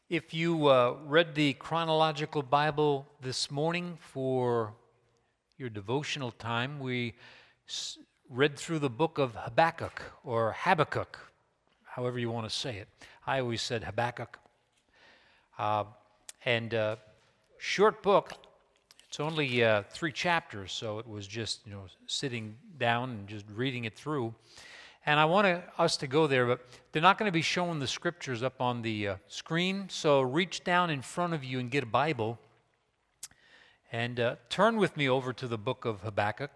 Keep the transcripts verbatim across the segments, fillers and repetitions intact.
If you uh, read the chronological Bible this morning for your devotional time, we s- read through the book of Habakkuk, or Habakkuk, however you want to say it. I always said Habakkuk. Uh, and uh, short book. It's only uh, three chapters, so it was just, you know, sitting down and just reading it through. And I want to, us to go there, but they're not going to be showing the scriptures up on the uh, screen, so reach down in front of you and get a Bible and uh, turn with me over to the book of Habakkuk.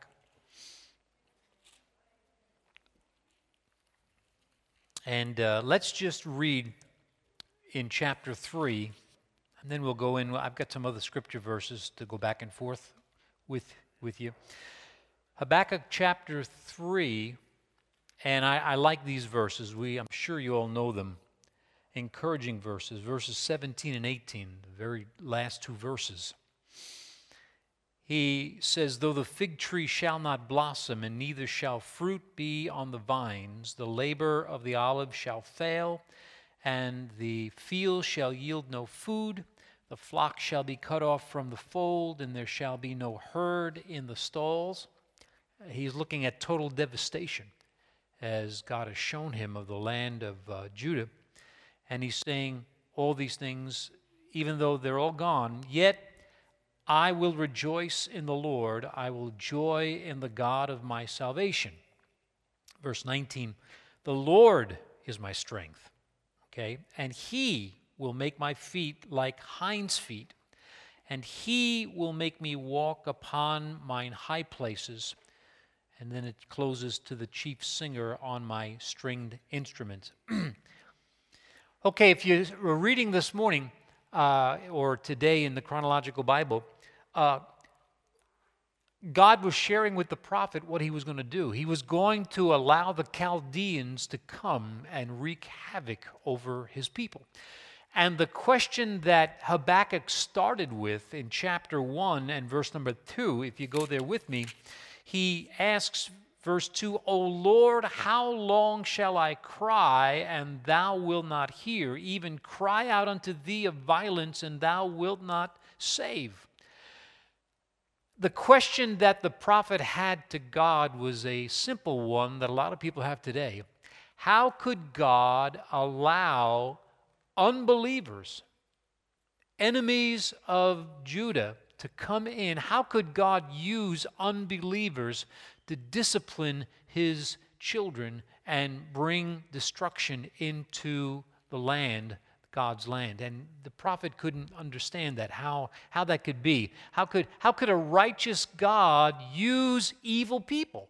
And uh, let's just read in chapter three, and then we'll go in. I've got some other scripture verses to go back and forth with, with you. Habakkuk chapter three. And I, I like these verses. We, I'm sure you all know them. Encouraging verses, verses seventeen and eighteen, the very last two verses. He says, "Though the fig tree shall not blossom, and neither shall fruit be on the vines, the labor of the olive shall fail, and the field shall yield no food. The flock shall be cut off from the fold, and there shall be no herd in the stalls." He's looking at total devastation, as God has shown him of the land of uh, Judah. And he's saying all these things, even though they're all gone, yet I will rejoice in the Lord. I will joy in the God of my salvation. Verse nineteen, "The Lord is my strength, okay, and he will make my feet like hinds' feet, and he will make me walk upon mine high places." And then it closes, "to the chief singer on my stringed instruments." Okay, if you were reading this morning uh, or today in the chronological Bible, uh, God was sharing with the prophet what he was going to do. He was going to allow the Chaldeans to come and wreak havoc over his people. And the question that Habakkuk started with in chapter one and verse number two, if you go there with me, he asks, verse two, "O Lord, how long shall I cry, and thou wilt not hear? Even cry out unto thee of violence, and thou wilt not save." The question that the prophet had to God was a simple one that a lot of people have today. How could God allow unbelievers, enemies of Judah, to come in? How could God use unbelievers to discipline his children and bring destruction into the land, God's land? And the prophet couldn't understand that, how, how that could be. How could, how could a righteous God use evil people?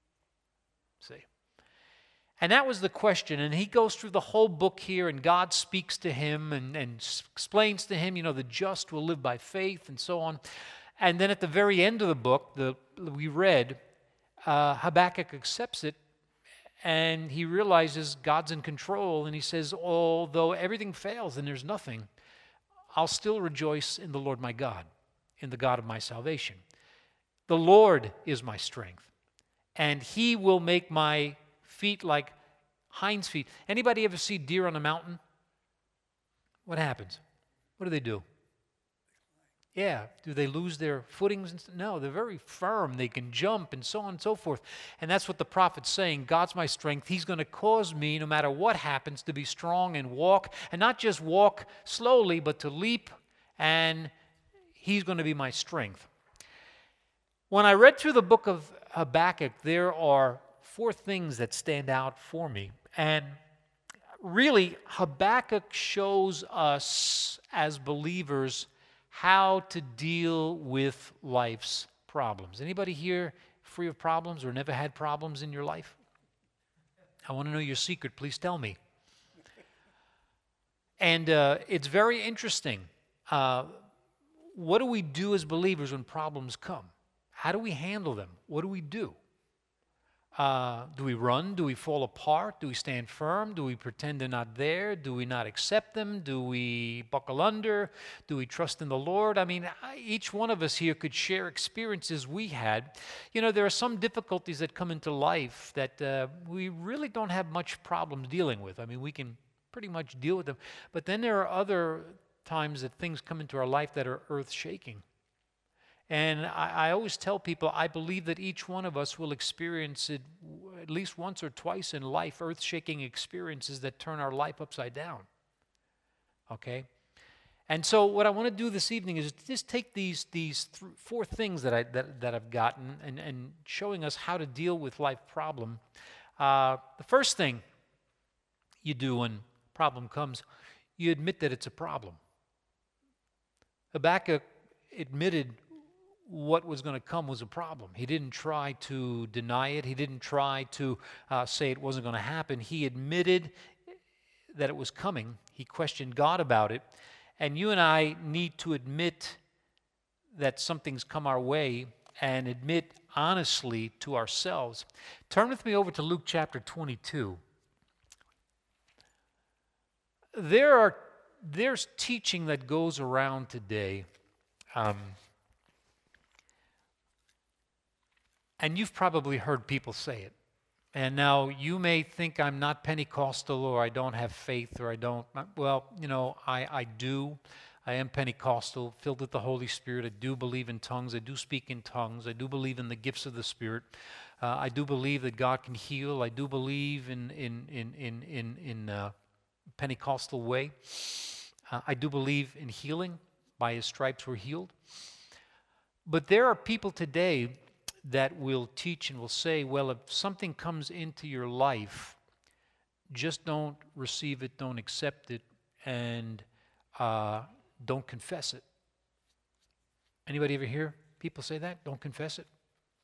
See? And that was the question. And he goes through the whole book here, and God speaks to him and, and explains to him, you know, the just will live by faith and so on. And then at the very end of the book, the, we read, uh, Habakkuk accepts it, and he realizes God's in control, and he says, although everything fails and there's nothing, I'll still rejoice in the Lord my God, in the God of my salvation. The Lord is my strength, and he will make my feet like hinds' feet. Anybody ever see deer on a mountain? What happens? What do they do? Yeah, do they lose their footings? No, they're very firm. They can jump and so on and so forth. And that's what the prophet's saying. God's my strength. He's going to cause me, no matter what happens, to be strong and walk, and not just walk slowly, but to leap, and he's going to be my strength. When I read through the book of Habakkuk, there are four things that stand out for me. And really, Habakkuk shows us as believers how to deal with life's problems. Anybody here free of problems or never had problems in your life? I want to know your secret. Please tell me. And uh, it's very interesting. Uh, what do we do as believers when problems come? How do we handle them? What do we do? Uh, do we run? Do we fall apart? Do we stand firm? Do we pretend they're not there? Do we not accept them? Do we buckle under? Do we trust in the Lord? I mean, each one of us here could share experiences we had. You know, there are some difficulties that come into life that uh, we really don't have much problem dealing with. I mean, we can pretty much deal with them. But then there are other times that things come into our life that are earth-shaking. And I, I always tell people, I believe that each one of us will experience it at least once or twice in life, earth-shaking experiences that turn our life upside down. Okay? And so what I want to do this evening is just take these these th- four things that, I, that, that I've gotten and, and showing us how to deal with life problem. Uh, the first thing you do when a problem comes, you admit that it's a problem. Habakkuk admitted what was going to come was a problem. He didn't try to deny it. He didn't try to uh, say it wasn't going to happen. He admitted that it was coming. He questioned God about it. And you and I need to admit that something's come our way and admit honestly to ourselves. Turn with me over to Luke chapter twenty-two. There are there's teaching that goes around today. Um, and you've probably heard people say it. And now you may think I'm not Pentecostal or I don't have faith or I don't. Well, you know, I, I do. I am Pentecostal, filled with the Holy Spirit. I do believe in tongues. I do speak in tongues. I do believe in the gifts of the Spirit. Uh, I do believe that God can heal. I do believe in in in in in, in uh, Pentecostal way. Uh, I do believe in healing. By His stripes we're healed. But there are people today that will teach and will say, well, if something comes into your life, just don't receive it, don't accept it, and uh, don't confess it. Anybody ever hear people say that? Don't confess it?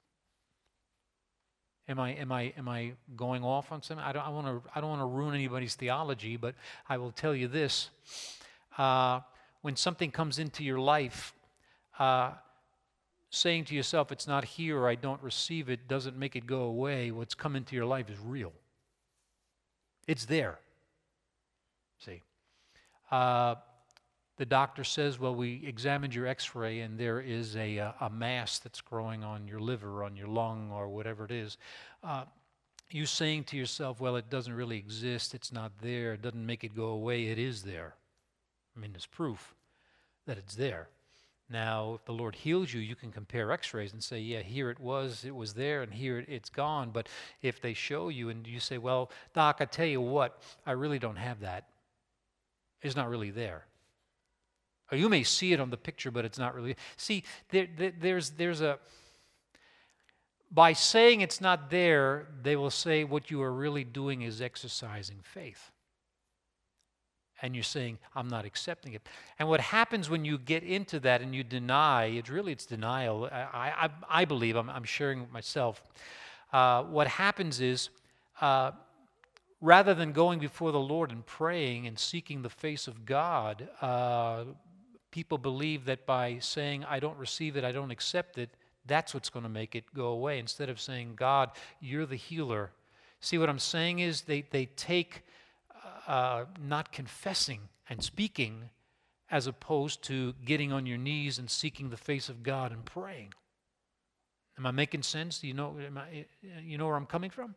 Am I am I am I going off on something? I don't I want to I don't want to ruin anybody's theology, but I will tell you this: uh, when something comes into your life, uh, saying to yourself, it's not here or I don't receive it, doesn't make it go away. What's come into your life is real. It's there. See. Uh, the doctor says, well, we examined your x-ray and there is a, a, a mass that's growing on your liver, on your lung, or whatever it is. Uh, you saying to yourself, well, it doesn't really exist, it's not there, it doesn't make it go away, it is there. I mean, there's proof that it's there. Now, if the Lord heals you, you can compare x-rays and say, yeah, here it was, it was there, and here it, it's gone. But if they show you and you say, well, Doc, I tell you what, I really don't have that. It's not really there. Or you may see it on the picture, but it's not really. See, there, there, there's, there's a, by saying it's not there, they will say what you are really doing is exercising faith. And you're saying, I'm not accepting it. And what happens when you get into that and you deny, it's really, it's denial. I, I, I believe, I'm, I'm sharing with myself. Uh, what happens is, uh, rather than going before the Lord and praying and seeking the face of God, uh, people believe that by saying, I don't receive it, I don't accept it, that's what's going to make it go away. Instead of saying, God, you're the healer. See, what I'm saying is they, they take Uh, not confessing and speaking as opposed to getting on your knees and seeking the face of God and praying. Am I making sense? Do you know, am I, you know where I'm coming from?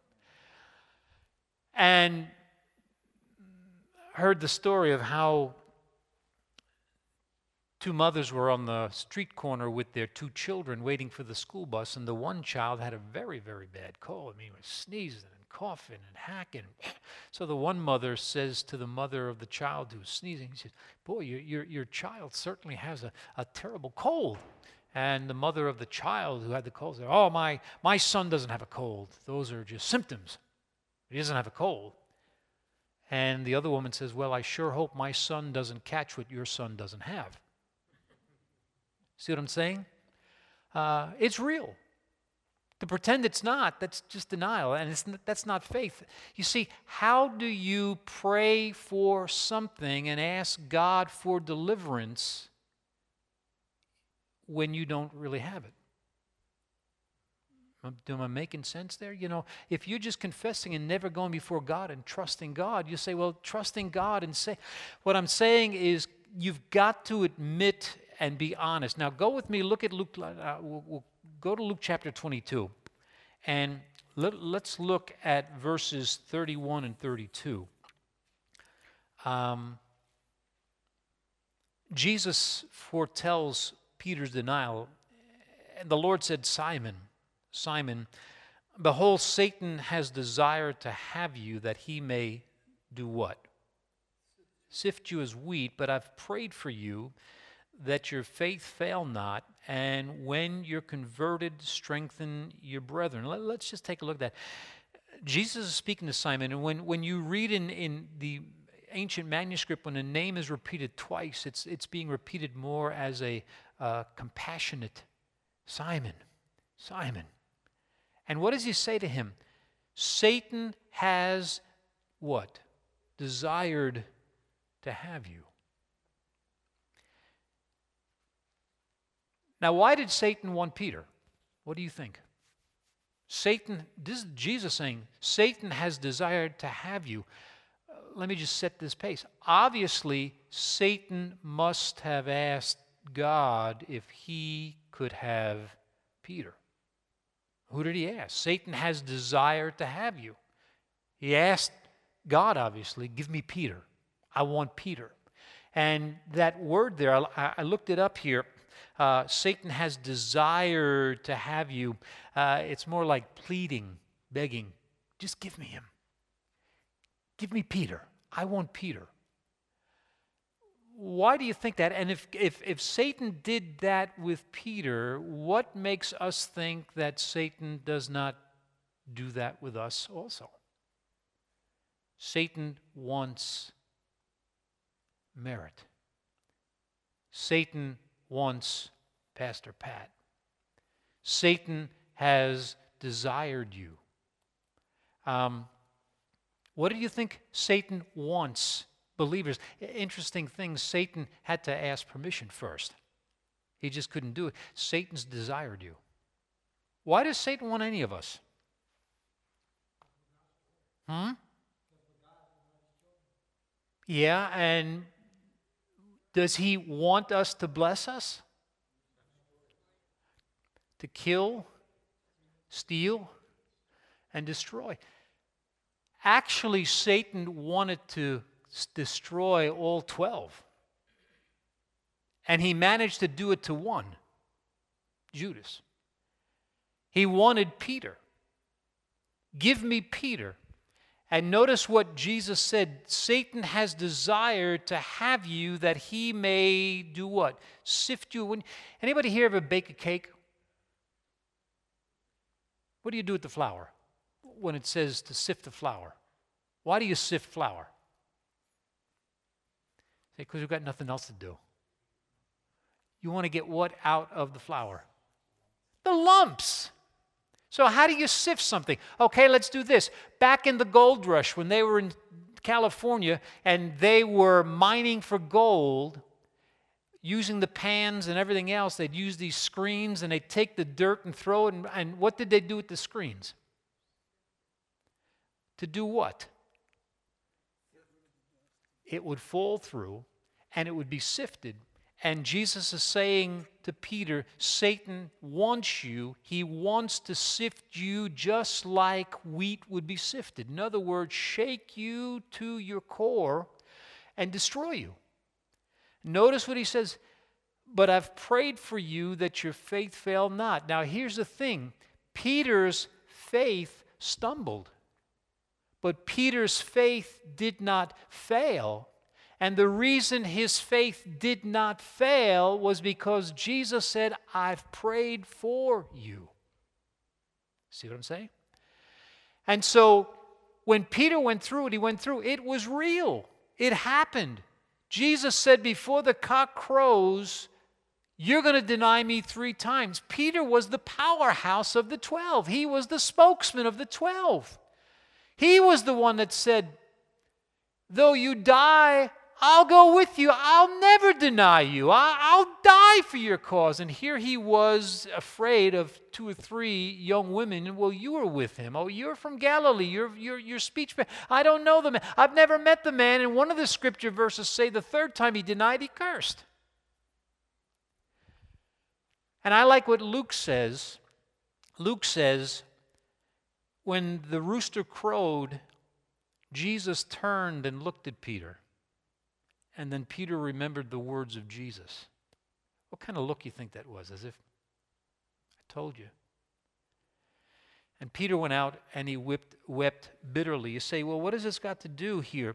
And heard the story of how two mothers were on the street corner with their two children waiting for the school bus, and the one child had a very, very bad cold. I mean, he was sneezing and coughing and hacking. So the one mother says to the mother of the child who's sneezing, she says, boy, your, your, your child certainly has a, a terrible cold. And the mother of the child who had the cold said, oh, my, my son doesn't have a cold. Those are just symptoms. He doesn't have a cold. And the other woman says, well, I sure hope my son doesn't catch what your son doesn't have. See what I'm saying? Uh, it's real. To pretend it's not, that's just denial, and it's, that's not faith. You see, how do you pray for something and ask God for deliverance when you don't really have it? Am I making sense there? You know, if you're just confessing and never going before God and trusting God, you say, well, trusting God and say, what I'm saying is you've got to admit and be honest. Now, go with me, look at Luke, uh, we'll, we'll go to Luke chapter twenty-two, and let, let's look at verses thirty-one and thirty-two. Um, Jesus foretells Peter's denial, and the Lord said, Simon, Simon, behold, Satan has desired to have you that he may do what? Sift you as wheat, but I've prayed for you that your faith fail not, and when you're converted, strengthen your brethren. Let, let's just take a look at that. Jesus is speaking to Simon, and when, when you read in, in the ancient manuscript, when a name is repeated twice, it's, it's being repeated more as a uh, compassionate Simon, Simon. And what does he say to him? Satan has what? Desired to have you. Now, why did Satan want Peter? What do you think? Satan, this is Jesus saying, Satan has desired to have you. Uh, let me just set this pace. Obviously, Satan must have asked God if he could have Peter. Who did he ask? Satan has desired to have you. He asked God, obviously, give me Peter. I want Peter. And that word there, I, I looked it up here. Uh, Satan has desired to have you. Uh, it's more like pleading, begging. Just give me him. Give me Peter. I want Peter. Why do you think that? And if, if, if Satan did that with Peter, what makes us think that Satan does not do that with us also? Satan wants merit. Satan wants Pastor Pat. Satan has desired you. Um, what do you think Satan wants believers? Interesting thing, Satan had to ask permission first. He just couldn't do it. Satan's desired you. Why does Satan want any of us? Hmm? Yeah, and does he want us to bless us? To kill, steal, and destroy. Actually, Satan wanted to destroy all twelve. And he managed to do it to one, Judas. He wanted Peter. Give me Peter. And notice what Jesus said, Satan has desired to have you that he may do what? Sift you. When, anybody here ever bake a cake? What do you do with the flour when it says to sift the flour? Why do you sift flour? Say, because we've got nothing else to do. You want to get what out of the flour? The lumps. So how do you sift something? Okay, let's do this. Back in the gold rush, when they were in California and they were mining for gold, using the pans and everything else, they'd use these screens and they'd take the dirt and throw it. And, and what did they do with the screens? To do what? It would fall through and it would be sifted. And Jesus is saying to Peter, Satan wants you. He wants to sift you just like wheat would be sifted. In other words, shake you to your core and destroy you. Notice what he says, but I've prayed for you that your faith fail not. Now here's the thing. Peter's faith stumbled, but Peter's faith did not fail. And the reason his faith did not fail was because Jesus said, I've prayed for you. See what I'm saying? And so when Peter went through it, he went through, it was real. It happened. Jesus said, before the cock crows, you're going to deny me three times. Peter was the powerhouse of the twelve. He was the spokesman of the twelve. He was the one that said, though you die, I'll go with you. I'll never deny you. I'll die for your cause. And here he was afraid of two or three young women. Well, you were with him. Oh, you're from Galilee. You're, you're, you're speech. I don't know the man. I've never met the man. And one of the scripture verses say the third time he denied, he cursed. And I like what Luke says. Luke says, when the rooster crowed, Jesus turned and looked at Peter. And then Peter remembered the words of Jesus. What kind of look you think that was? As if, I told you. And Peter went out and he wept, wept bitterly. You say, well, what has this got to do here?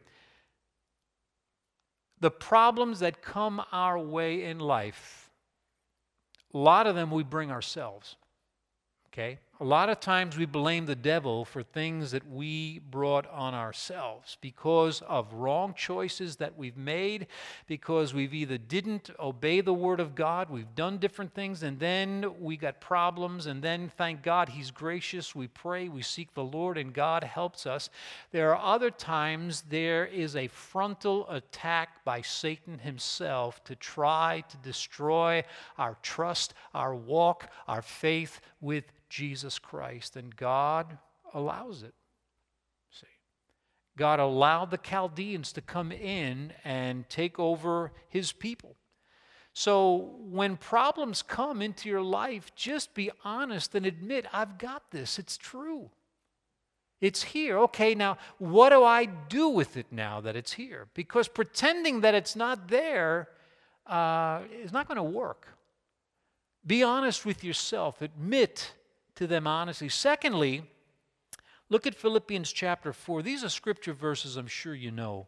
The problems that come our way in life, a lot of them we bring ourselves. Okay? A lot of times we blame the devil for things that we brought on ourselves because of wrong choices that we've made, because we've either didn't obey the Word of God, we've done different things, and then we got problems, and then thank God He's gracious. We pray, we seek the Lord, and God helps us. There are other times there is a frontal attack by Satan himself to try to destroy our trust, our walk, our faith with Jesus Christ, and God allows it. See, God allowed the Chaldeans to come in and take over His people. So when problems come into your life, just be honest and admit, I've got this. It's true. It's here. Okay, now what do I do with it now that it's here? Because pretending that it's not there uh, is not going to work. Be honest with yourself. Admit to them honestly. Secondly, look at Philippians chapter four. These are scripture verses I'm sure you know.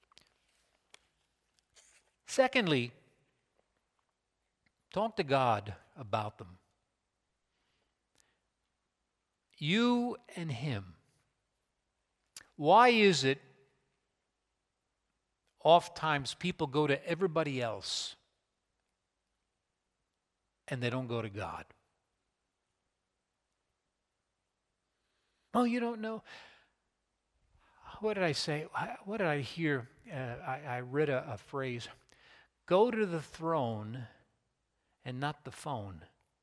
Secondly, talk to God about them. You and Him. Why is it oftentimes people go to everybody else and they don't go to God? Oh, you don't know? What did I say? What did I hear? Uh, I, I read a, a phrase. Go to the throne and not the phone.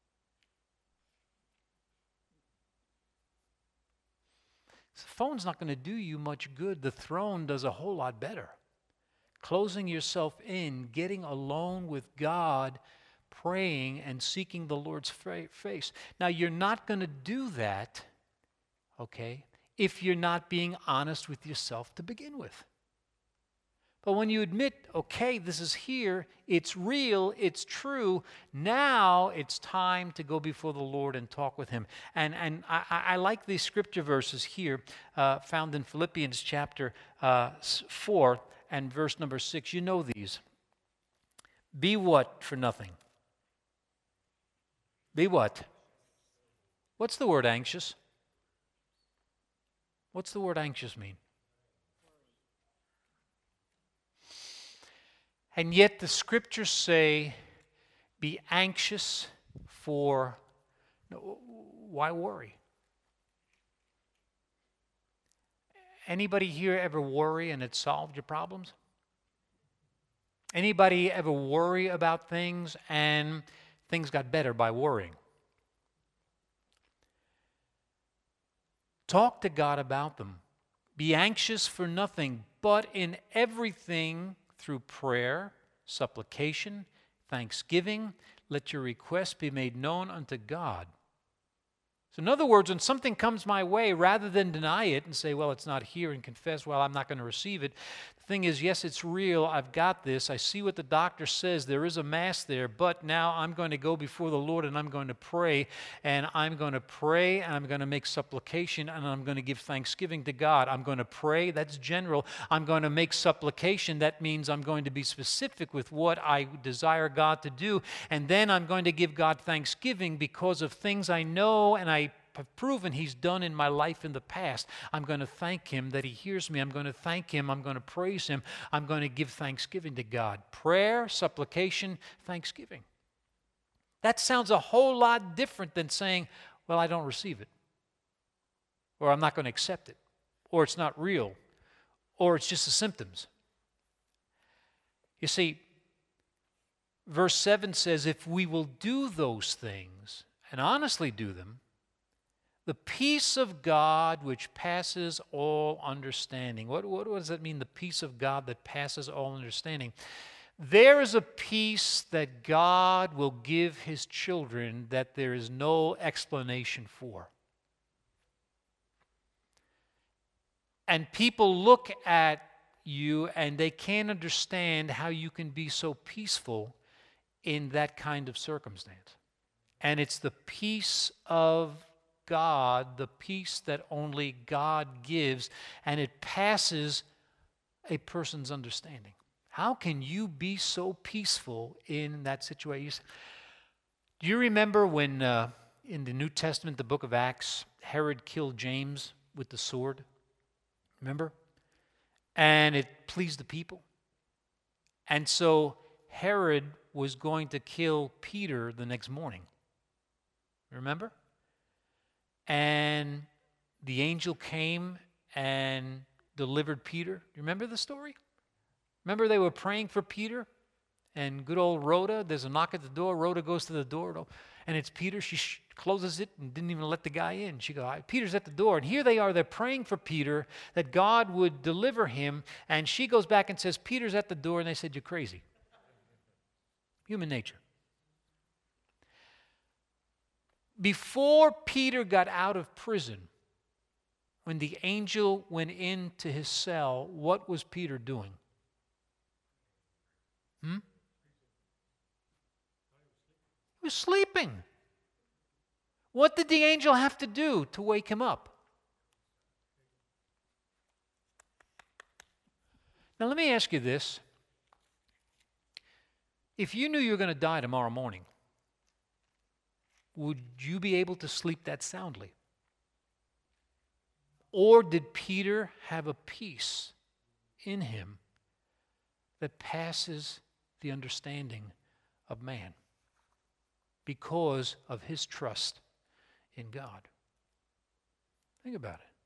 The phone's not going to do you much good. The throne does a whole lot better. Closing yourself in, getting alone with God, praying and seeking the Lord's face. Now, you're not going to do that, okay, if you're not being honest with yourself to begin with. But when you admit, okay, this is here, it's real, it's true, now it's time to go before the Lord and talk with Him. And, and I, I like these scripture verses here uh, found in Philippians chapter uh, four and verse number six. You know these. Be what for nothing? Be what? What's the word anxious? What's the word anxious mean? And yet the scriptures say, be anxious for, no, why worry? Anybody here ever worry and it solved your problems? Anybody ever worry about things and things got better by worrying? Talk to God about them. Be anxious for nothing, but in everything through prayer, supplication, thanksgiving, let your requests be made known unto God. So in other words, when something comes my way, rather than deny it and say, well, it's not here, and confess, well, I'm not going to receive it, the thing is, yes, it's real, I've got this, I see what the doctor says, there is a mass there, but now I'm going to go before the Lord and I'm going to pray, and I'm going to pray, and I'm going to make supplication, and I'm going to give thanksgiving to God. I'm going to pray, that's general. I'm going to make supplication, that means I'm going to be specific with what I desire God to do, and then I'm going to give God thanksgiving because of things I know and I have proven He's done in my life in the past. I'm going to thank Him that He hears me. I'm going to thank Him. I'm going to praise Him. I'm going to give thanksgiving to God. Prayer, supplication, thanksgiving. That sounds a whole lot different than saying, well, I don't receive it, or I'm not going to accept it, or it's not real, or it's just the symptoms. You see, verse seven says, if we will do those things and honestly do them, the peace of God which passes all understanding. What, what does that mean, the peace of God that passes all understanding? There is a peace that God will give His children that there is no explanation for. And people look at you, and they can't understand how you can be so peaceful in that kind of circumstance. And it's the peace of God, the peace that only God gives, and it passes a person's understanding. How can you be so peaceful in that situation? Do you remember when uh, in the New Testament, the book of Acts, Herod killed James with the sword? Remember? And it pleased the people. And so Herod was going to kill Peter the next morning. Remember? And the angel came and delivered Peter. Do you remember the story? Remember they were praying for Peter? And good old Rhoda, there's a knock at the door. Rhoda goes to the door, and it's Peter. She sh- closes it and didn't even let the guy in. She goes, Peter's at the door. And here they are. They're praying for Peter, that God would deliver him. And she goes back and says, Peter's at the door. And they said, you're crazy. Human nature. Before Peter got out of prison, when the angel went into his cell, what was Peter doing? Hmm? He was sleeping. What did the angel have to do to wake him up? Now let me ask you this. If you knew you were going to die tomorrow morning, would you be able to sleep that soundly? Or did Peter have a peace in him that passes the understanding of man because of his trust in God? Think about it.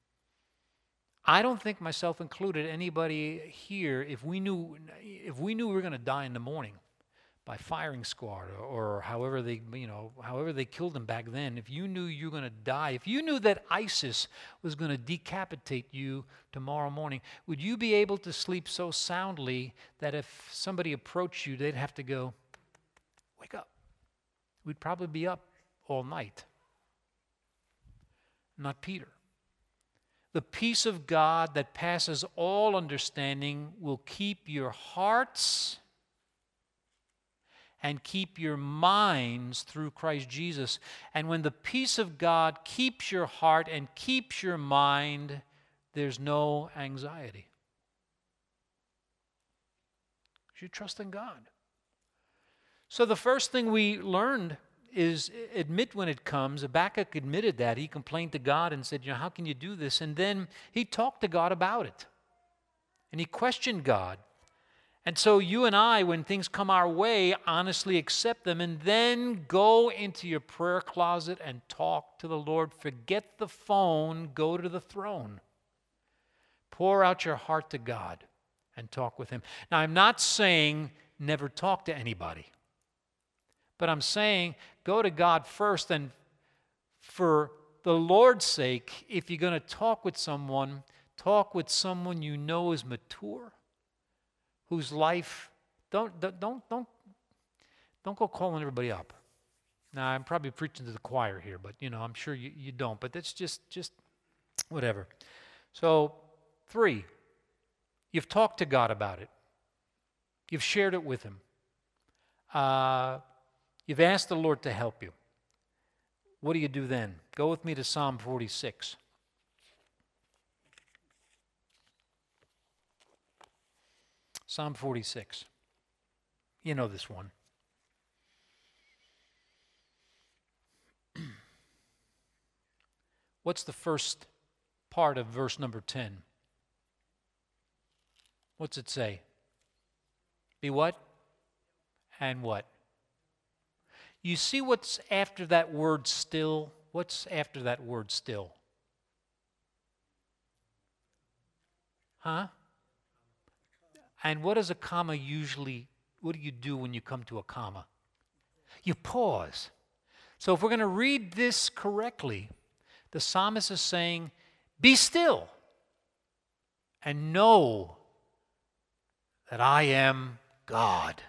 I don't think, myself included, anybody here, if we knew if we knew we were going to die in the morning by firing squad or, or however they, you know, however they killed them back then, if you knew you were going to die, if you knew that ISIS was going to decapitate you tomorrow morning, would you be able to sleep so soundly that if somebody approached you, they'd have to go, wake up? We'd probably be up all night. Not Peter. The peace of God that passes all understanding will keep your hearts and keep your minds through Christ Jesus. And when the peace of God keeps your heart and keeps your mind, there's no anxiety. You trust in God. So the first thing we learned is admit when it comes. Habakkuk admitted that. He complained to God and said, you know, how can you do this? And then he talked to God about it. And he questioned God. And so you and I, when things come our way, honestly accept them and then go into your prayer closet and talk to the Lord. Forget the phone. Go to the throne. Pour out your heart to God and talk with him. Now, I'm not saying never talk to anybody. But I'm saying go to God first, and for the Lord's sake, if you're going to talk with someone, talk with someone you know is mature, whose life, don't, don't, don't, don't go calling everybody up. Now, I'm probably preaching to the choir here, but, you know, I'm sure you, you don't, but that's just, just whatever. So, three, you've talked to God about it. You've shared it with him. Uh, you've asked the Lord to help you. What do you do then? Go with me to Psalm forty-six. Psalm forty-six. You know this one. What's the first part of verse number ten? What's it say? Be what? And what? You see what's after that word still? What's after that word still? Huh? And what does a comma usually, what do you do when you come to a comma? You pause. So if we're going to read this correctly, the psalmist is saying, be still and know that I am God.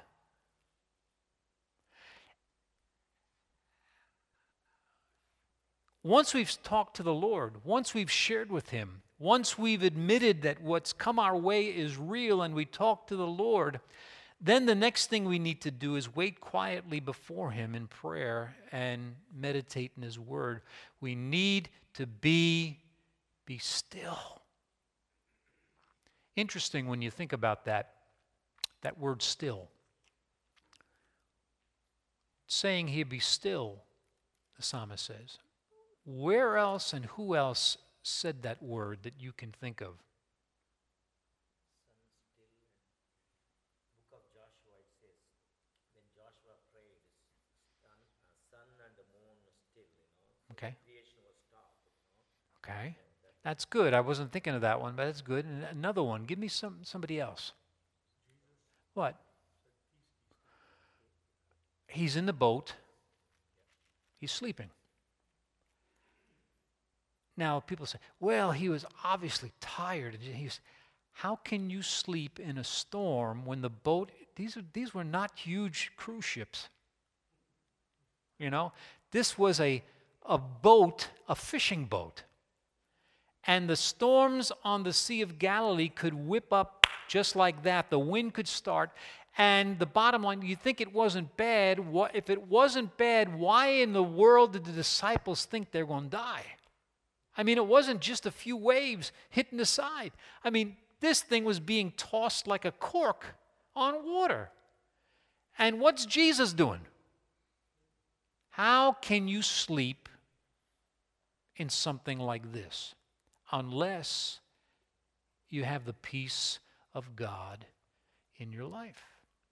Once we've talked to the Lord, once we've shared with him, once we've admitted that what's come our way is real and we talk to the Lord, then the next thing we need to do is wait quietly before Him in prayer and meditate in His Word. We need to be, be still. Interesting when you think about that, that word still. It's saying here, be still, the psalmist says. Where else and who else said that word that you can think of? Book of Joshua, it says, when Joshua prayed, sun, uh, sun and the moon still, you know. Okay. Creation was stopped, you know. Okay. That's good. I wasn't thinking of that one, but that's good. And another one. Give me some somebody else. What? He's in the boat. He's sleeping. Now, people say, well, he was obviously tired. He's, how can you sleep in a storm when the boat, these, are, these were not huge cruise ships. You know, this was a, a boat, a fishing boat. And the storms on the Sea of Galilee could whip up just like that. The wind could start. And the bottom line, you think it wasn't bad. What, if it wasn't bad, why in the world did the disciples think they're going to die? I mean, it wasn't just a few waves hitting the side. I mean, this thing was being tossed like a cork on water. And what's Jesus doing? How can you sleep in something like this unless you have the peace of God in your life?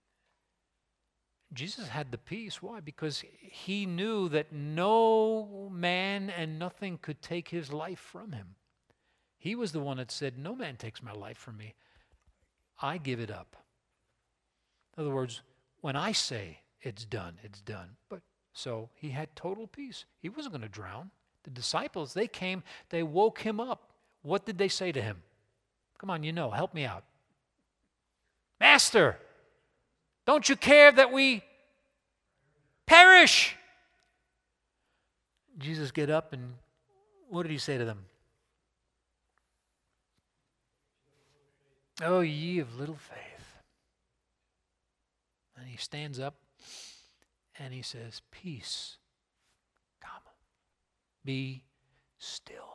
Jesus had the peace. Why? Because he knew that no man and nothing could take his life from him. He was the one that said, no man takes my life from me. I give it up. In other words, when I say it's done, it's done. But so he had total peace. He wasn't going to drown. The disciples, they came, they woke him up. What did they say to him? Come on, you know, help me out. Master, don't you care that we perish? Jesus get up and what did he say to them? Oh, ye of little faith. And he stands up and he says, peace, comma, be still.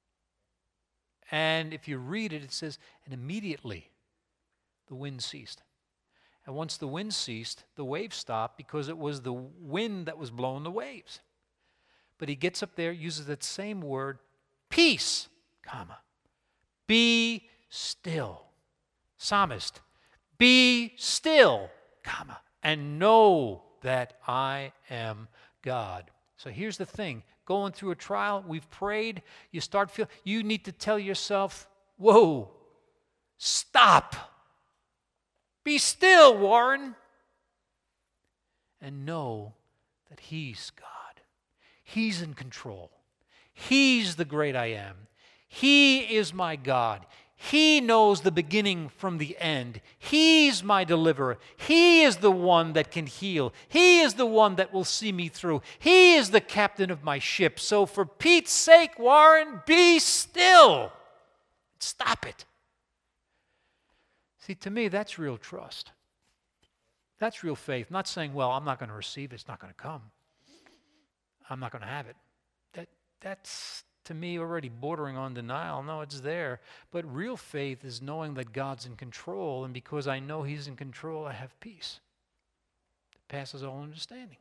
And if you read it, it says, and immediately the wind ceased. And once the wind ceased, the waves stopped because it was the wind that was blowing the waves. But he gets up there, uses that same word, peace, comma, be still. Psalmist, be still, comma, and know that I am God. So here's the thing. Going through a trial, we've prayed, you start feeling, you need to tell yourself, whoa, stop. Be still, Warren, and know that He's God. He's in control. He's the great I am. He is my God. He knows the beginning from the end. He's my deliverer. He is the one that can heal. He is the one that will see me through. He is the captain of my ship. So for Pete's sake, Warren, be still. Stop it. See, to me, that's real trust. That's real faith. Not saying, well, I'm not going to receive it. It's not going to come. I'm not going to have it. That, that's, to me, already bordering on denial. No, it's there. But real faith is knowing that God's in control, and because I know He's in control, I have peace. It passes all understanding.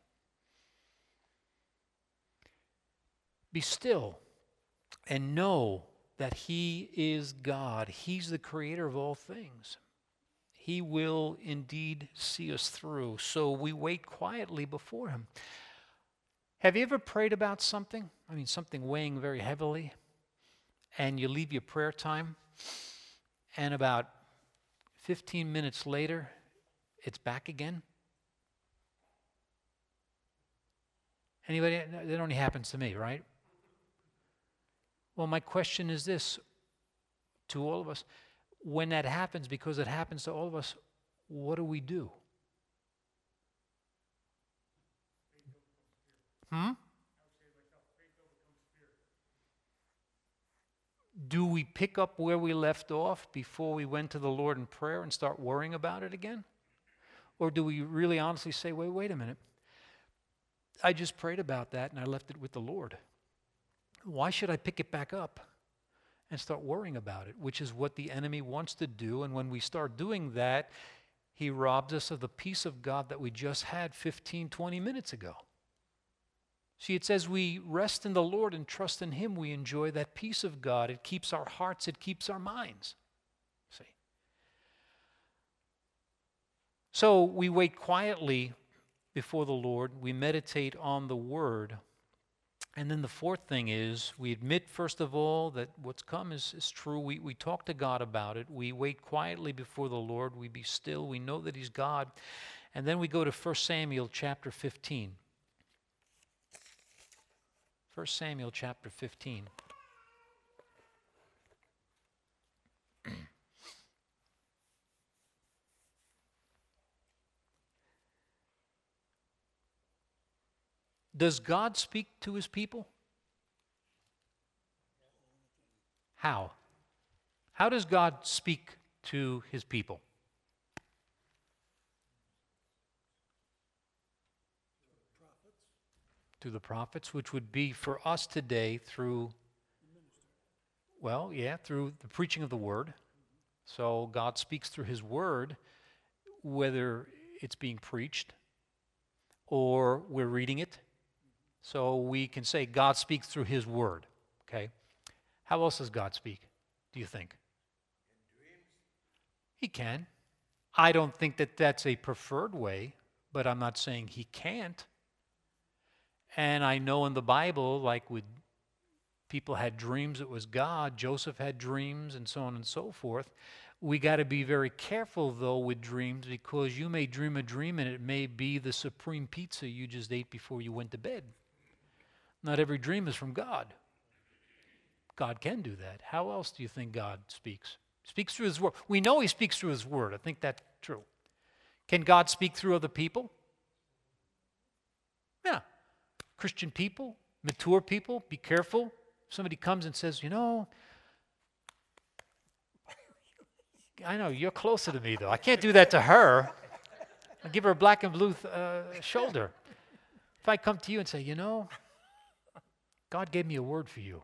Be still and know that He is God. He's the creator of all things. He will indeed see us through. So we wait quietly before Him. Have you ever prayed about something? I mean, something weighing very heavily, and you leave your prayer time, and about fifteen minutes later, it's back again? Anybody? That only happens to me, right? Well, my question is this to all of us. When that happens, because it happens to all of us, what do we do? Hmm? do we pick up where we left off before we went to the Lord in prayer and start worrying about it again? Or do we really honestly say, wait, wait a minute. I just prayed about that and I left it with the Lord. Why should I pick it back up and start worrying about it? Which is what the enemy wants to do. And when we start doing that, he robs us of the peace of God that we just had fifteen, twenty minutes ago. See, it says we rest in the Lord and trust in Him. We enjoy that peace of God. It keeps our hearts. It keeps our minds. See? So we wait quietly before the Lord. We meditate on the Word. And then the fourth thing is we admit, first of all, that what's come is, is true. We, we talk to God about it. We wait quietly before the Lord. We be still. We know that He's God. And then we go to First Samuel chapter fifteen. First Samuel chapter fifteen. Does God speak to His people? How? How does God speak to His people? To the prophets, which would be for us today through, well, yeah, through the preaching of the Word. So God speaks through His Word, whether it's being preached or we're reading it. So we can say God speaks through His Word, okay? How else does God speak, do you think? In dreams. He can. I don't think that that's a preferred way, but I'm not saying He can't. And I know in the Bible, like with people had dreams, it was God. Joseph had dreams and so on and so forth. We got to be very careful, though, with dreams, because you may dream a dream and it may be the supreme pizza you just ate before you went to bed. Not every dream is from God. God can do that. How else do you think God speaks? He speaks through His Word. We know He speaks through His Word. I think that's true. Can God speak through other people? Yeah. Christian people, mature people, be careful. Somebody comes and says, you know, I know, you're closer to me, though. I can't do that to her. I'll give her a black and blue uh, shoulder. If I come to you and say, you know, God gave me a word for you.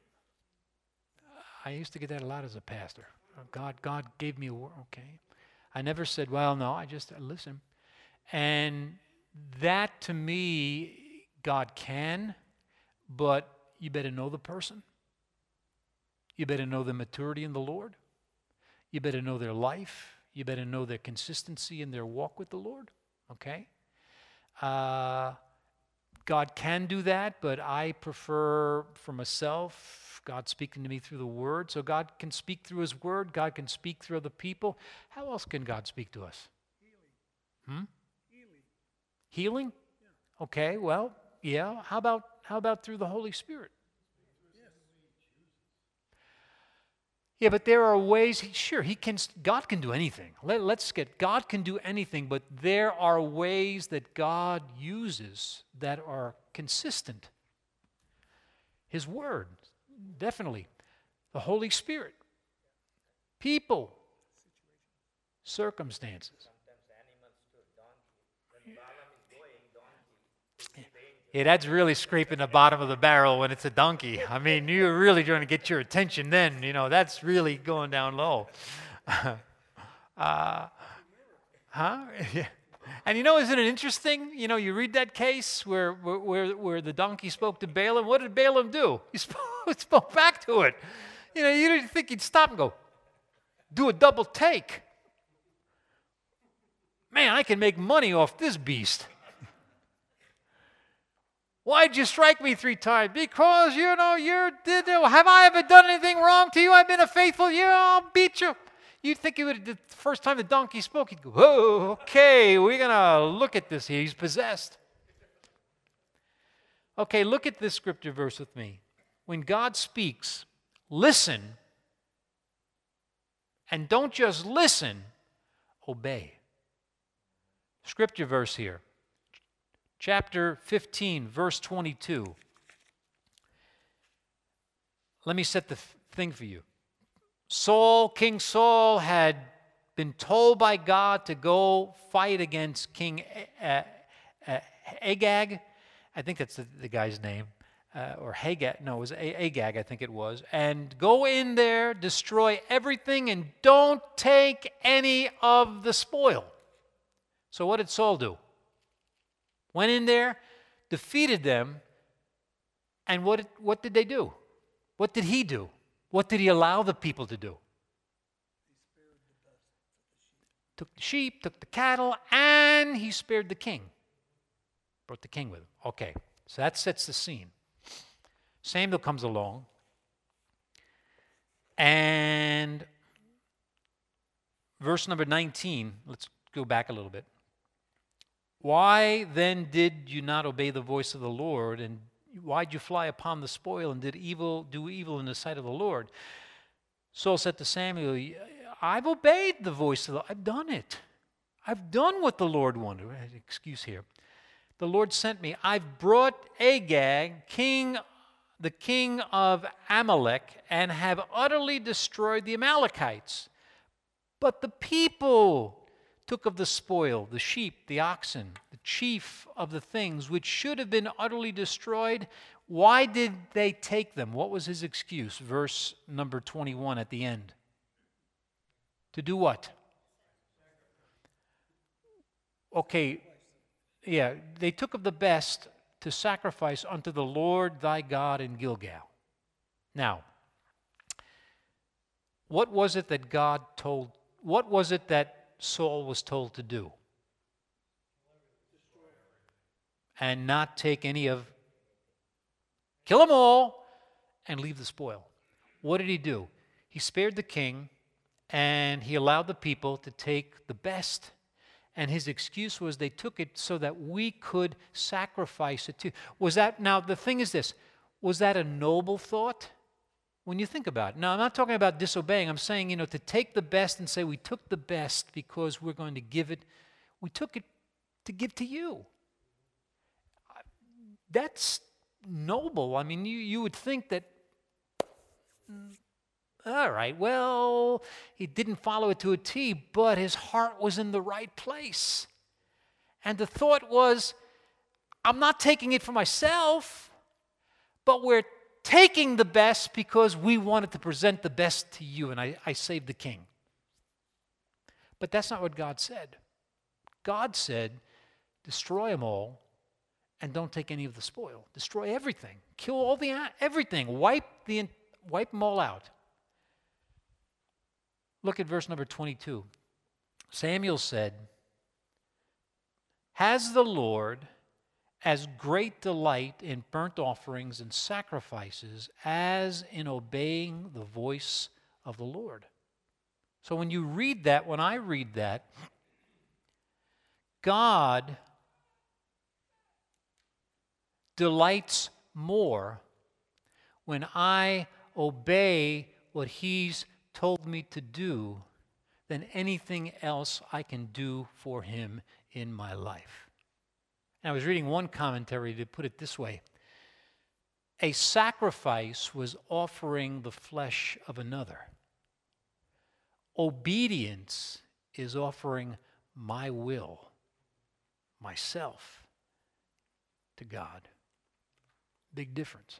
I used to get that a lot as a pastor. God, God gave me a word. Okay. I never said, well, no, I just, listen. And that, to me, God can, but you better know the person. You better know the maturity in the Lord. You better know their life. You better know their consistency in their walk with the Lord. Okay? Uh, God can do that, but I prefer for myself, God speaking to me through the Word. So God can speak through His Word. God can speak through other people. How else can God speak to us? Healing. Hmm? Healing. Healing? Yeah. Okay, well, yeah. How about how about through the Holy Spirit? Yeah, but there are ways, he, sure, he can, God can do anything. Let, let's get, God can do anything, but there are ways that God uses that are consistent. His Word, definitely. The Holy Spirit. People. Circumstances. Sometimes animals too, donkey. When Balaam is going, donkey. Yeah. Yeah, that's really scraping the bottom of the barrel when it's a donkey. I mean, you're really trying to get your attention then. You know, that's really going down low. uh, huh? Yeah. And you know, isn't it interesting? You know, you read that case where, where, where the donkey spoke to Balaam. What did Balaam do? He spoke, spoke back to it. You know, you didn't think he'd stop and go, do a double take. Man, I can make money off this beast. Why'd you strike me three times? Because, you know, you did. Have I ever done anything wrong to you? I've been a faithful, you know, I'll beat you. You'd think he would, the first time the donkey spoke, he'd go, oh, okay, we're going to look at this here. He's possessed. Okay, look at this scripture verse with me. When God speaks, listen, and don't just listen, obey. Scripture verse here. Chapter fifteen, verse twenty-two. Let me set the thing for you. Saul, King Saul, had been told by God to go fight against King uh, uh, Agag. I think that's the, the guy's name. Uh, or Hagag. No, it was Agag, I think it was. And go in there, destroy everything, and don't take any of the spoil. So what did Saul do? Went in there, defeated them, and what did, what did they do? What did he do? What did he allow the people to do? Took the sheep, took the cattle, and he spared the king. Brought the king with him. Okay, so that sets the scene. Samuel comes along, and verse number nineteen, let's go back a little bit. Why then did you not obey the voice of the Lord, and why did you fly upon the spoil and did evil, do evil in the sight of the Lord? Saul said to Samuel, I've obeyed the voice of the Lord. I've done it. I've done what the Lord wanted. Excuse here. The Lord sent me. I've brought Agag, king the king of Amalek, and have utterly destroyed the Amalekites. But the people took of the spoil, the sheep, the oxen, the chief of the things which should have been utterly destroyed. Why did they take them? What was his excuse? Verse number twenty-one at the end. To do what? Okay, yeah, they took of the best to sacrifice unto the Lord thy God in Gilgal. Now, what was it that God told, what was it that Saul was told to do? And not take any of, kill them all and leave the spoil. What did he do? He spared the king and he allowed the people to take the best. And his excuse was they took it so that we could sacrifice it too. Was that, now the thing is this, was that a noble thought? When you think about it. Now, I'm not talking about disobeying. I'm saying, you know, to take the best and say we took the best because we're going to give it, we took it to give to you. That's noble. I mean, you, you would think that, all right, well, he didn't follow it to a T, but his heart was in the right place. And the thought was, I'm not taking it for myself, but we're taking the best because we wanted to present the best to you, and I, I saved the king. But that's not what God said. God said, destroy them all, and don't take any of the spoil. Destroy everything. Kill all the, everything. Wipe, the, wipe them all out. Look at verse number twenty-two. Samuel said, has the Lord as great delight in burnt offerings and sacrifices as in obeying the voice of the Lord? So when you read that, when I read that, God delights more when I obey what He's told me to do than anything else I can do for Him in my life. And I was reading one commentary to put it this way. A sacrifice was offering the flesh of another. Obedience is offering my will, myself, to God. Big difference.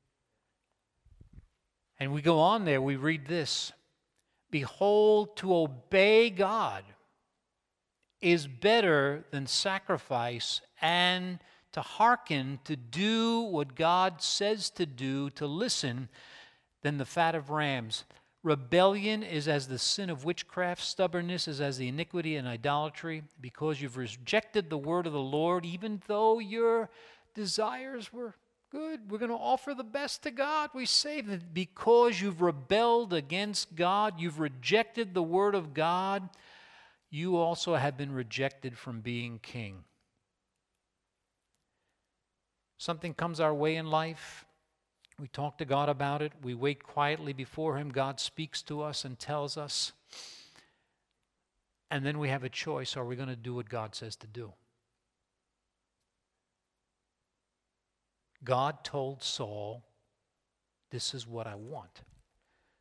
And we go on there, we read this. Behold, to obey God is better than sacrifice, and to hearken, to do what God says to do, to listen, than the fat of rams. Rebellion is as the sin of witchcraft. Stubbornness is as the iniquity and idolatry. Because you've rejected the word of the Lord, even though your desires were good, we're going to offer the best to God. We say that because you've rebelled against God, you've rejected the word of God, you also have been rejected from being king. Something comes our way in life. We talk to God about it. We wait quietly before Him. God speaks to us and tells us. And then we have a choice. Are we going to do what God says to do? God told Saul, this is what I want.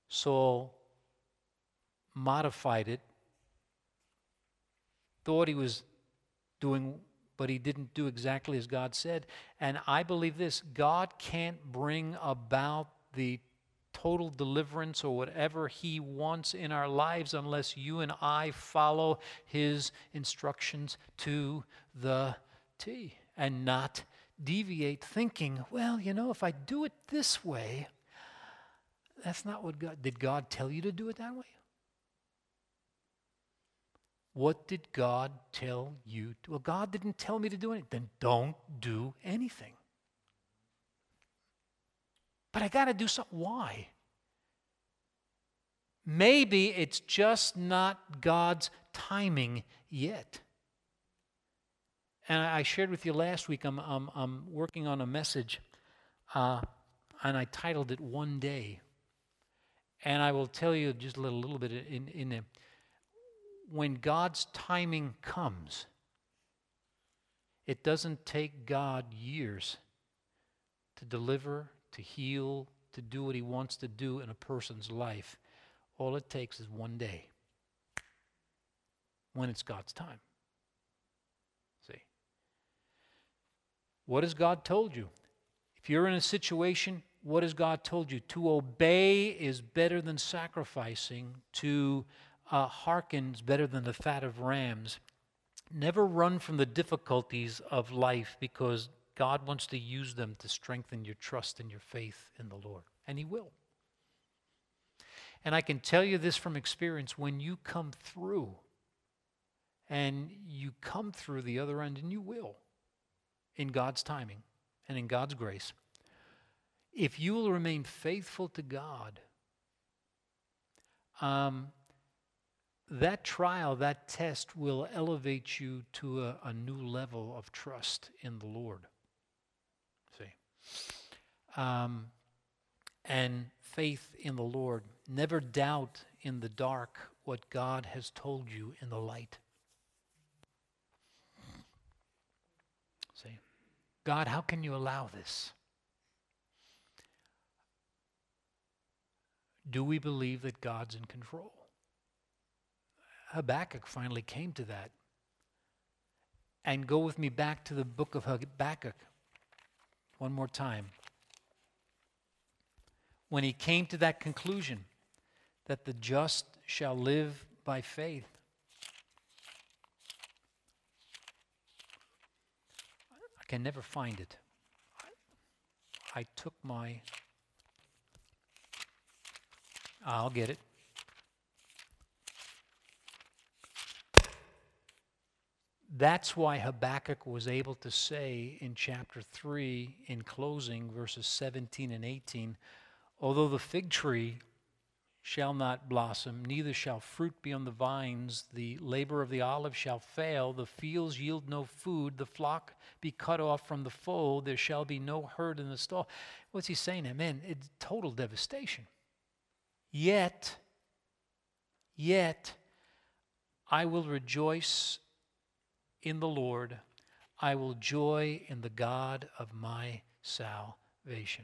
Saul modified it, thought he was doing, but he didn't do exactly as God said. And I believe this: God can't bring about the total deliverance or whatever He wants in our lives unless you and I follow His instructions to the T and not deviate thinking, well, you know, if I do it this way, that's not what God, did God tell you to do it that way? What did God tell you to? Well, God didn't tell me to do anything. Then don't do anything. But I got to do something. Why? Maybe it's just not God's timing yet. And I shared with you last week, I'm, I'm, I'm working on a message, uh, and I titled it One Day. And I will tell you just a little, little bit in, in it. When God's timing comes, it doesn't take God years to deliver, to heal, to do what He wants to do in a person's life. All it takes is one day when it's God's time. See? What has God told you? If you're in a situation, what has God told you? To obey is better than sacrificing. To uh, hearken is better than the fat of rams. Never run from the difficulties of life, because God wants to use them to strengthen your trust and your faith in the Lord. And He will. And I can tell you this from experience: when you come through, and you come through the other end, and you will, in God's timing and in God's grace, if you will remain faithful to God, um, that trial, that test will elevate you to a, a new level of trust in the Lord. See? Um, and faith in the Lord. Never doubt in the dark what God has told you in the light. See? God, how can you allow this? Do we believe that God's in control? Habakkuk finally came to that. And go with me back to the book of Habakkuk one more time. When he came to that conclusion that the just shall live by faith, I can never find it. I took my... I'll get it. That's why Habakkuk was able to say in chapter three, in closing, verses seventeen and eighteen, although the fig tree shall not blossom, neither shall fruit be on the vines, the labor of the olive shall fail, the fields yield no food, the flock be cut off from the fold, there shall be no herd in the stall. What's he saying there? Man, it's total devastation. Yet, yet, I will rejoice in the Lord. I will joy in the God of my salvation.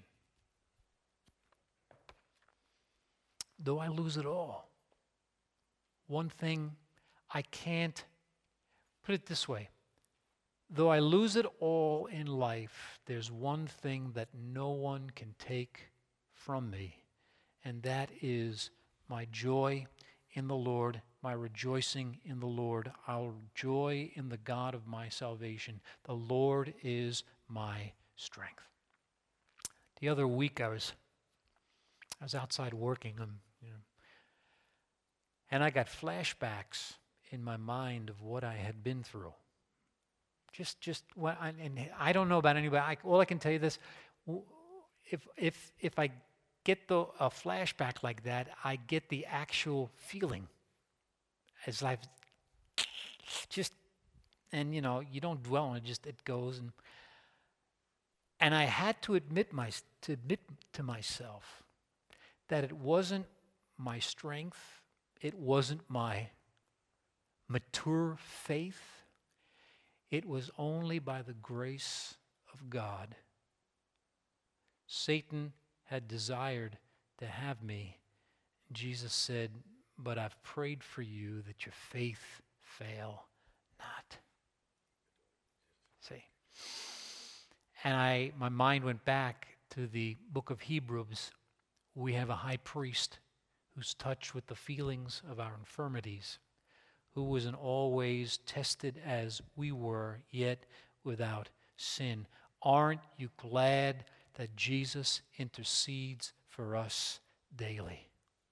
Though I lose it all, one thing I can't, put it this way, though I lose it all in life, there's one thing that no one can take from me, and that is my joy in the Lord, my rejoicing in the Lord. I'll joy in the God of my salvation. The Lord is my strength. The other week I was I was outside working, um, you know, and I got flashbacks in my mind of what I had been through. Just, just what I, and I don't know about anybody. I, all I can tell you this: if if if I get the, a flashback like that, I get the actual feeling as I've just, and you know, you don't dwell on it; just it goes, and and I had to admit my to admit to myself that it wasn't my strength, it wasn't my mature faith, it was only by the grace of God. Satan had desired to have me Jesus said, but I've prayed for you that your faith fail not. See? And I, my mind went back to the book of Hebrews. We have a high priest who's touched with the feelings of our infirmities, who was in all ways tested as we were, yet without sin. Aren't you glad that Jesus intercedes for us daily?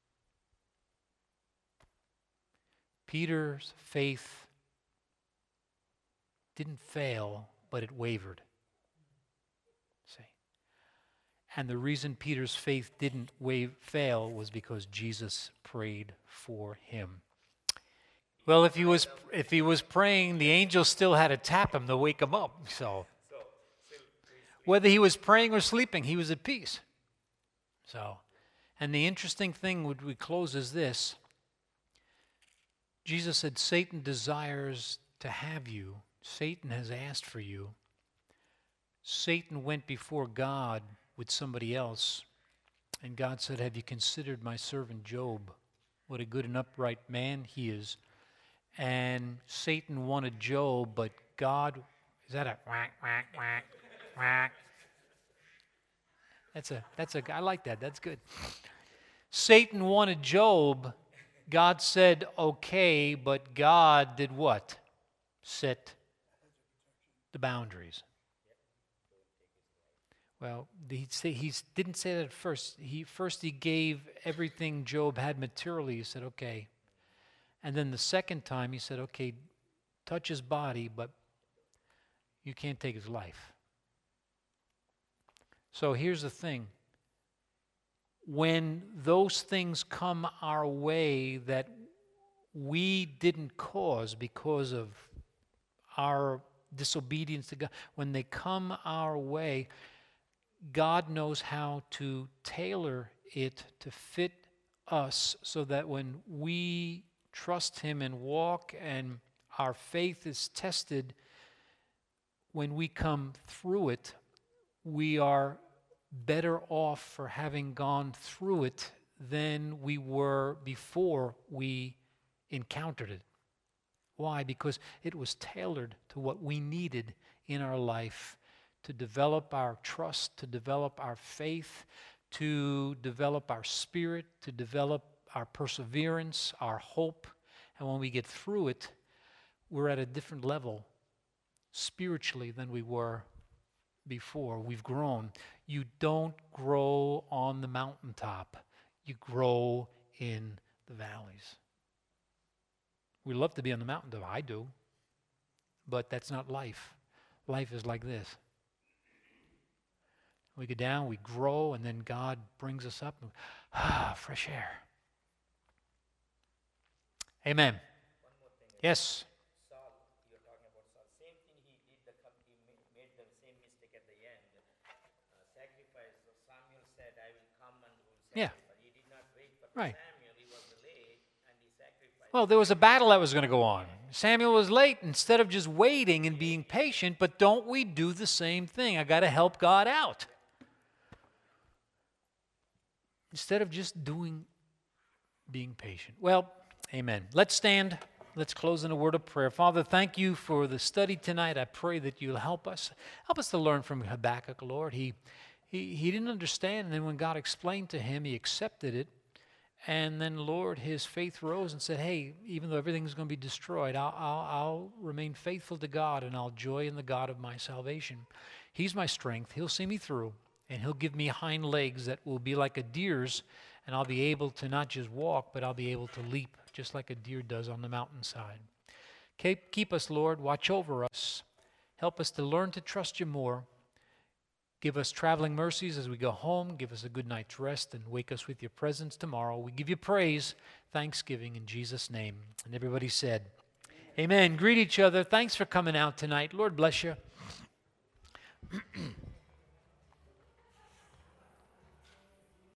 Peter's faith didn't fail, but it wavered. See? And the reason Peter's faith didn't wave, fail was because Jesus prayed for him. Well, if he was if he was praying, the angel still had to tap him to wake him up. So whether he was praying or sleeping, he was at peace. So, and the interesting thing would we close is this. Jesus said, Satan desires to have you. Satan has asked for you. Satan went before God with somebody else, and God said, have you considered my servant Job? What a good and upright man he is. And Satan wanted Job, but God, is that a whack, whack, whack, whack? That's a, that's a, I like that, that's good. Satan wanted Job. God said, okay, but God did what? Set the boundaries. Well, he, say, he didn't say that at first. He, first he gave everything Job had materially. He said, okay. And then the second time he said, okay, touch his body, but you can't take his life. So here's the thing. When those things come our way that we didn't cause because of our disobedience to God, when they come our way, God knows how to tailor it to fit us so that when we trust Him and walk and our faith is tested, when we come through it, we are better off for having gone through it than we were before we encountered it. Why? Because it was tailored to what we needed in our life to develop our trust, to develop our faith, to develop our spirit, to develop our perseverance, our hope. And when we get through it, we're at a different level spiritually than we were before. We've grown. You don't grow on the mountaintop. You grow in the valleys. We love to be on the mountaintop. I do. But that's not life. Life is like this. We go down, we grow, and then God brings us up. And, ah, fresh air. Amen. One more thing. Yes. Saul, you're talking about Saul. Same thing he did, the com- he ma- made the same mistake at the end. Uh, sacrifice. So Samuel said, I will come and will Yeah. sacrifice. He did not wait for Right. Samuel. He was late and he sacrificed. Well, there was a battle that was going to go on. Samuel was late. Instead of just waiting and being patient, but don't we do the same thing? I got to help God out. Instead of just doing, being patient. Well, amen. Let's stand. Let's close in a word of prayer. Father, thank you for the study tonight. I pray that you'll help us. Help us to learn from Habakkuk, Lord. He, he, he didn't understand, and then when God explained to him, he accepted it. And then, Lord, his faith rose and said, hey, even though everything's going to be destroyed, I'll, I'll, I'll remain faithful to God, and I'll joy in the God of my salvation. He's my strength. He'll see me through, and He'll give me hind legs that will be like a deer's, and I'll be able to not just walk, but I'll be able to leap just like a deer does on the mountainside. Keep, keep us, Lord. Watch over us. Help us to learn to trust you more. Give us traveling mercies as we go home. Give us a good night's rest and wake us with your presence tomorrow. We give you praise, thanksgiving in Jesus' name. And everybody said, amen. Greet each other. Thanks for coming out tonight. Lord bless you.